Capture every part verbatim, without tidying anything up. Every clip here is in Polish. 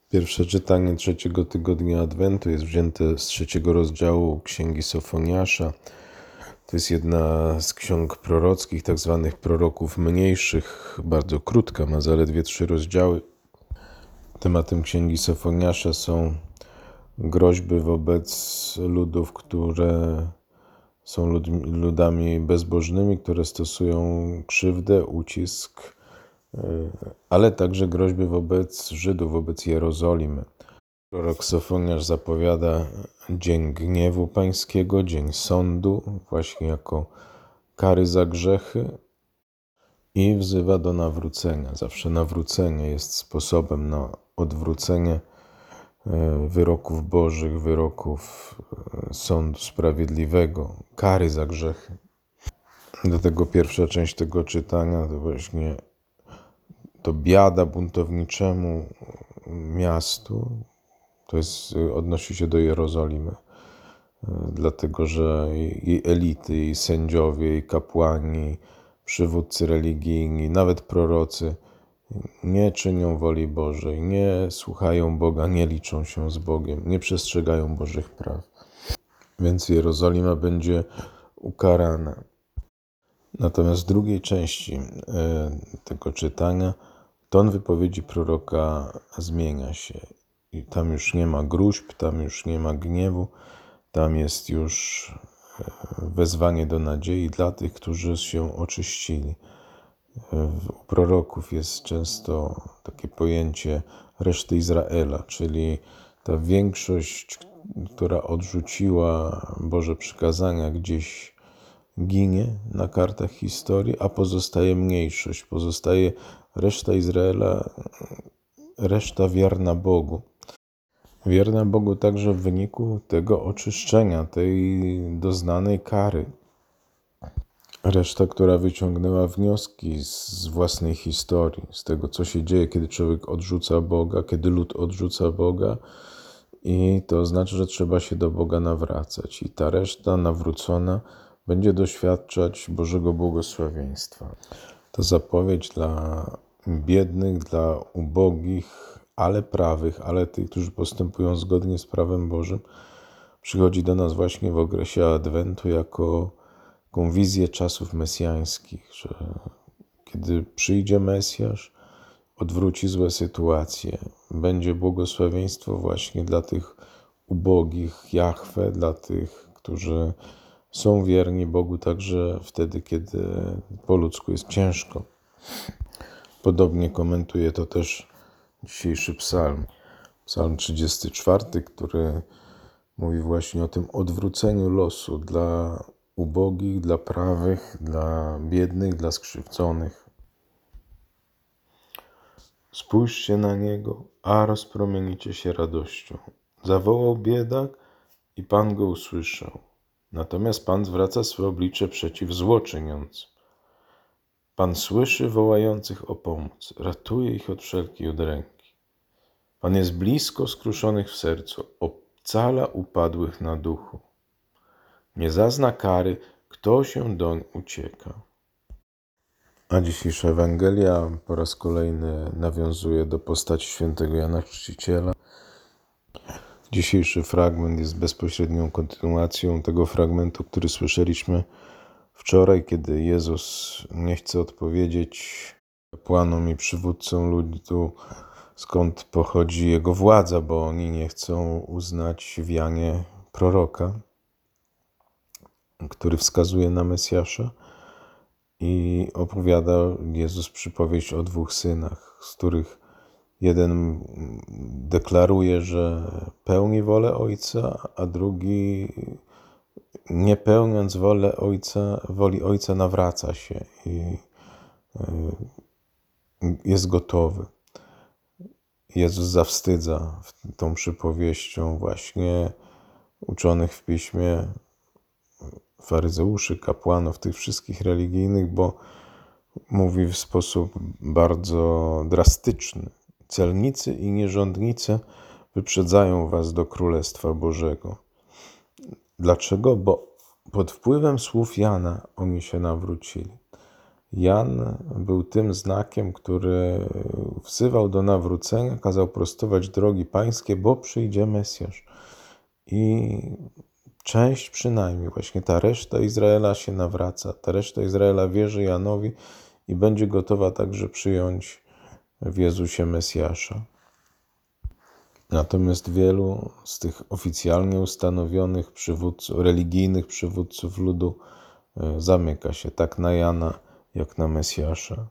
Pierwsze czytanie trzeciego tygodnia Adwentu jest wzięte z trzeciego rozdziału Księgi Sofoniasza. To jest jedna z ksiąg prorockich, tak zwanych proroków mniejszych, bardzo krótka, ma zaledwie trzy rozdziały. Tematem Księgi Sofoniasza są groźby wobec ludów, które są ludmi, ludami bezbożnymi, które stosują krzywdę, ucisk, ale także groźby wobec Żydów, wobec Jerozolimy. Prorok Sofoniasz zapowiada dzień gniewu pańskiego, dzień sądu, właśnie jako kary za grzechy i wzywa do nawrócenia. Zawsze nawrócenie jest sposobem na odwrócenie wyroków bożych, wyroków sądu sprawiedliwego, kary za grzechy. Dlatego pierwsza część tego czytania to właśnie to biada buntowniczemu miastu. To jest, odnosi się do Jerozolimy, dlatego że jej elity, jej sędziowie, jej kapłani, przywódcy religijni, nawet prorocy nie czynią woli Bożej, nie słuchają Boga, nie liczą się z Bogiem, nie przestrzegają Bożych praw. Więc Jerozolima będzie ukarana. Natomiast w drugiej części tego czytania ton wypowiedzi proroka zmienia się. I tam już nie ma gruźb, tam już nie ma gniewu, tam jest już wezwanie do nadziei dla tych, którzy się oczyścili. U proroków jest często takie pojęcie reszty Izraela, czyli ta większość, która odrzuciła Boże przykazania, gdzieś ginie na kartach historii, a pozostaje mniejszość, pozostaje reszta Izraela, reszta wierna Bogu. Wierna Bogu także w wyniku tego oczyszczenia, tej doznanej kary. Reszta, która wyciągnęła wnioski z własnej historii, z tego, co się dzieje, kiedy człowiek odrzuca Boga, kiedy lud odrzuca Boga, i to znaczy, że trzeba się do Boga nawracać. I ta reszta nawrócona będzie doświadczać Bożego błogosławieństwa. To zapowiedź dla biednych, dla ubogich, ale prawych, ale tych, którzy postępują zgodnie z prawem Bożym, przychodzi do nas właśnie w okresie Adwentu jako taką wizję czasów mesjańskich, że kiedy przyjdzie Mesjasz, odwróci złe sytuacje, będzie błogosławieństwo właśnie dla tych ubogich, Jahwe, dla tych, którzy są wierni Bogu także wtedy, kiedy po ludzku jest ciężko. Podobnie komentuje to też dzisiejszy psalm. Psalm trzydziesty czwarty, który mówi właśnie o tym odwróceniu losu dla ubogich, dla prawych, dla biednych, dla skrzywdzonych. Spójrzcie na Niego, a rozpromienicie się radością. Zawołał biedak i Pan go usłyszał. Natomiast Pan zwraca swe oblicze przeciw złoczyniącym. Pan słyszy wołających o pomoc, ratuje ich od wszelkiej udręki. Pan jest blisko skruszonych w sercu, ocala upadłych na duchu. Nie zazna kary, kto się doń ucieka. A dzisiejsza Ewangelia po raz kolejny nawiązuje do postaci świętego Jana Chrzciciela. Dzisiejszy fragment jest bezpośrednią kontynuacją tego fragmentu, który słyszeliśmy wczoraj, kiedy Jezus nie chce odpowiedzieć kapłanom i przywódcom ludu, skąd pochodzi Jego władza, bo oni nie chcą uznać w Janie proroka, który wskazuje na Mesjasza, i opowiada Jezus przypowieść o dwóch synach, z których jeden deklaruje, że pełni wolę Ojca, a drugi, nie pełniąc wolę Ojca, woli Ojca, nawraca się i jest gotowy. Jezus zawstydza tą przypowieścią właśnie uczonych w piśmie, faryzeuszy, kapłanów, tych wszystkich religijnych, bo mówi w sposób bardzo drastyczny: celnicy i nierządnice wyprzedzają was do Królestwa Bożego. Dlaczego? Bo pod wpływem słów Jana oni się nawrócili. Jan był tym znakiem, który wzywał do nawrócenia, kazał prostować drogi pańskie, bo przyjdzie Mesjasz. I część przynajmniej, właśnie ta reszta Izraela się nawraca, ta reszta Izraela wierzy Janowi i będzie gotowa także przyjąć w Jezusie Mesjasza. Natomiast wielu z tych oficjalnie ustanowionych przywódców, religijnych przywódców ludu zamyka się tak na Jana, jak na Mesjasza.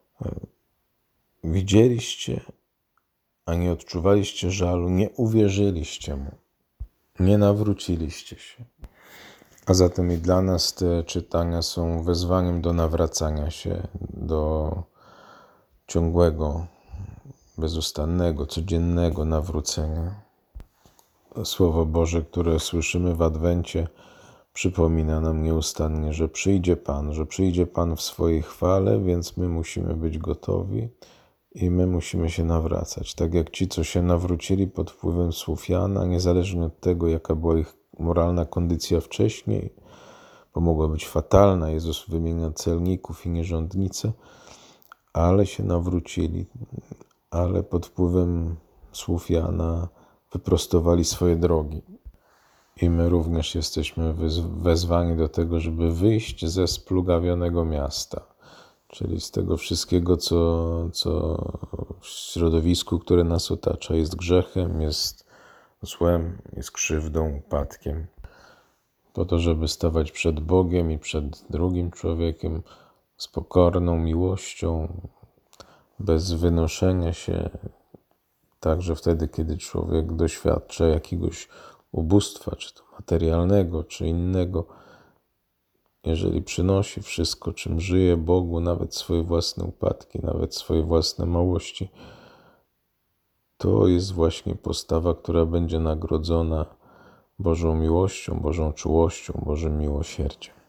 Widzieliście, a nie odczuwaliście żalu, nie uwierzyliście Mu, nie nawróciliście się. A zatem i dla nas te czytania są wezwaniem do nawracania się, do ciągłego, bezustannego, codziennego nawrócenia. Słowo Boże, które słyszymy w Adwencie, przypomina nam nieustannie, że przyjdzie Pan, że przyjdzie Pan w swojej chwale, więc my musimy być gotowi i my musimy się nawracać. Tak jak ci, co się nawrócili pod wpływem słów Jana, niezależnie od tego, jaka była ich moralna kondycja wcześniej, bo mogła być fatalna, Jezus wymienia celników i nierządnice, ale się nawrócili, ale pod wpływem słów Jana wyprostowali swoje drogi. I my również jesteśmy wezwani do tego, żeby wyjść ze splugawionego miasta, czyli z tego wszystkiego, co, co w środowisku, które nas otacza, jest grzechem, jest złem, jest krzywdą, upadkiem. Po to, żeby stawać przed Bogiem i przed drugim człowiekiem z pokorną miłością, bez wynoszenia się, także wtedy, kiedy człowiek doświadcza jakiegoś ubóstwa, czy to materialnego, czy innego. Jeżeli przynosi wszystko, czym żyje Bogu, nawet swoje własne upadki, nawet swoje własne małości, to jest właśnie postawa, która będzie nagrodzona Bożą miłością, Bożą czułością, Bożym miłosierdziem.